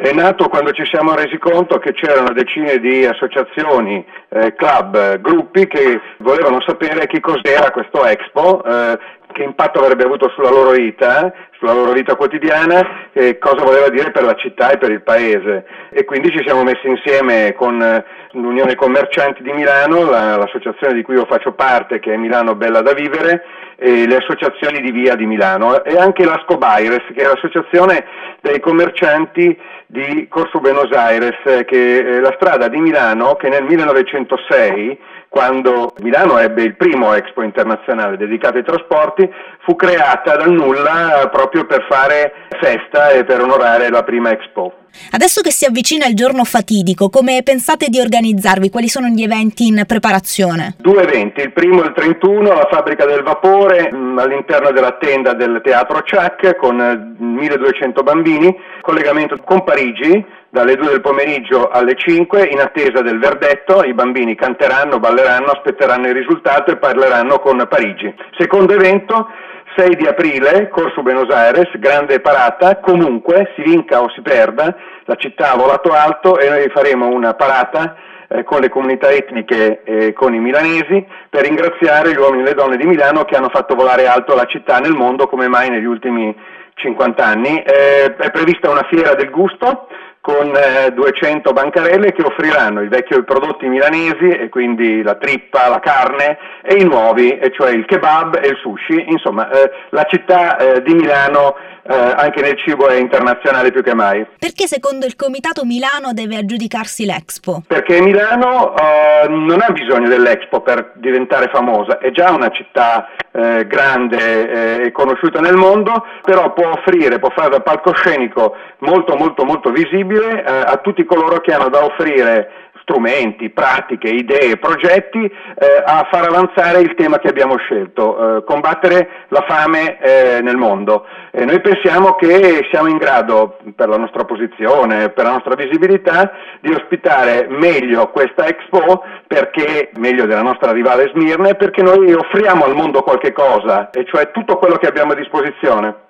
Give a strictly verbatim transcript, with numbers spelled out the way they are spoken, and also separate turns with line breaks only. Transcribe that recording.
È nato quando ci siamo resi conto che c'erano decine di associazioni, eh, club, gruppi che volevano sapere che cos'era questo Expo, eh, che impatto avrebbe avuto sulla loro vita, sulla loro vita quotidiana, e cosa voleva dire per la città e per il paese. E quindi ci siamo messi insieme con l'Unione Commercianti di Milano, la, l'associazione di cui io faccio parte, che è Milano Bella da Vivere, e le associazioni di Via di Milano, e anche l'Ascobaires, che è l'associazione dei commercianti di Corso Buenos Aires, che è la strada di Milano che nel millenovecentosei, quando Milano ebbe il primo Expo internazionale dedicato ai trasporti, fu creata dal nulla proprio per fare festa e per onorare la prima Expo.
Adesso che si avvicina il giorno fatidico, come pensate di organizzarvi? Quali sono gli eventi in preparazione?
Due eventi, il primo il trentuno, la fabbrica del vapore, mh, all'interno della tenda del Teatro Ciak, con eh, milleduecento bambini, collegamento con Parigi, dalle due del pomeriggio alle cinque, in attesa del verdetto. I bambini canteranno, balleranno, aspetteranno il risultato e parleranno con Parigi. Secondo evento, sei di aprile, Corso Buenos Aires, grande parata, comunque si vinca o si perda, la città ha volato alto e noi faremo una parata eh, con le comunità etniche e con i milanesi per ringraziare gli uomini e le donne di Milano che hanno fatto volare alto la città nel mondo come mai negli ultimi cinquanta anni. Eh, è prevista una fiera del gusto con eh, duecento bancarelle che offriranno i vecchi prodotti milanesi, e quindi la trippa, la carne, e i nuovi, e cioè il kebab e il sushi. Insomma, eh, la città eh, di Milano eh, anche nel cibo è internazionale più che mai.
Perché secondo il Comitato Milano deve aggiudicarsi l'Expo?
Perché Milano eh, non ha bisogno dell'Expo per diventare famosa, è già una città eh, grande e eh, conosciuta nel mondo, però può offrire, può fare da palcoscenico molto molto molto visibile eh, a tutti coloro che hanno da offrire strumenti, pratiche, idee, progetti eh, a far avanzare il tema che abbiamo scelto, eh, combattere la fame eh, nel mondo. E noi pensiamo che siamo in grado, per la nostra posizione, per la nostra visibilità, di ospitare meglio questa Expo, perché meglio della nostra rivale Smirne, perché noi offriamo al mondo qualche cosa, e cioè tutto quello che abbiamo a disposizione.